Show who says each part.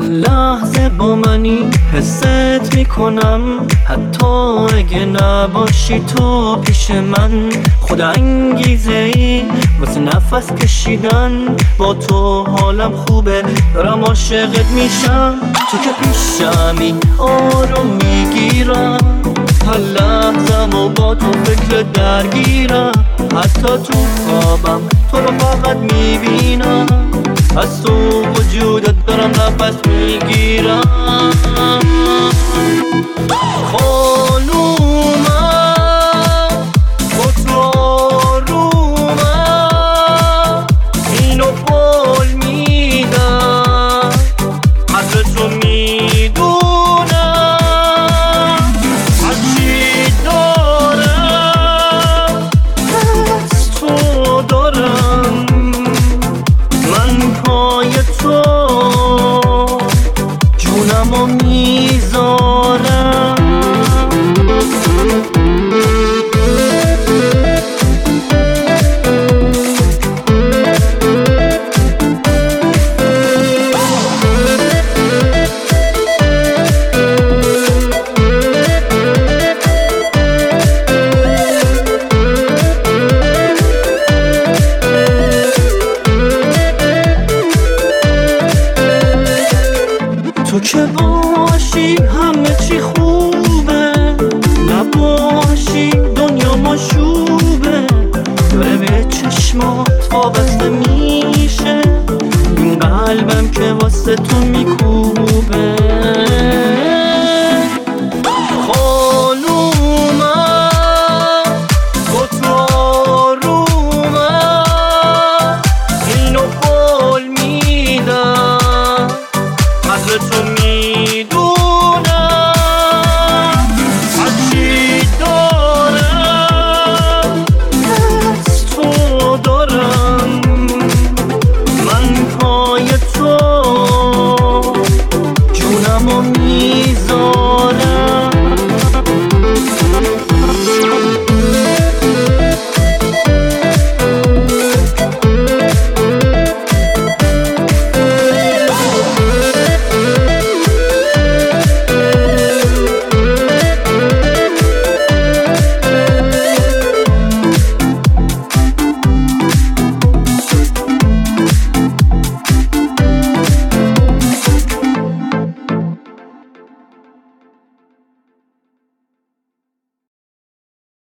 Speaker 1: لحظه با منی، حست میکنم حتی اگه نباشی تو پیش من. خود انگیزه ای واسه نفس کشیدن با تو، حالم خوبه دارم عاشقت میشم. تو که پیشمی آروم میگیرم، هر لحظم و با تو فکر درگیرم. حتی تو خوابم تو رو فقط میبینم، از تو وجودت دارم نفس میگیرم. خانومم با تو آرومم، اینو قول میدم قدر تو میدونم. هرچی دارم از تو دارم، من پای تو جونمو میذارم. تو که باشی همه چی خوبه، نباشی دنیا مشوبه. داره به چشمات وابسته میشه این قلبم که واسه تو میکوبه.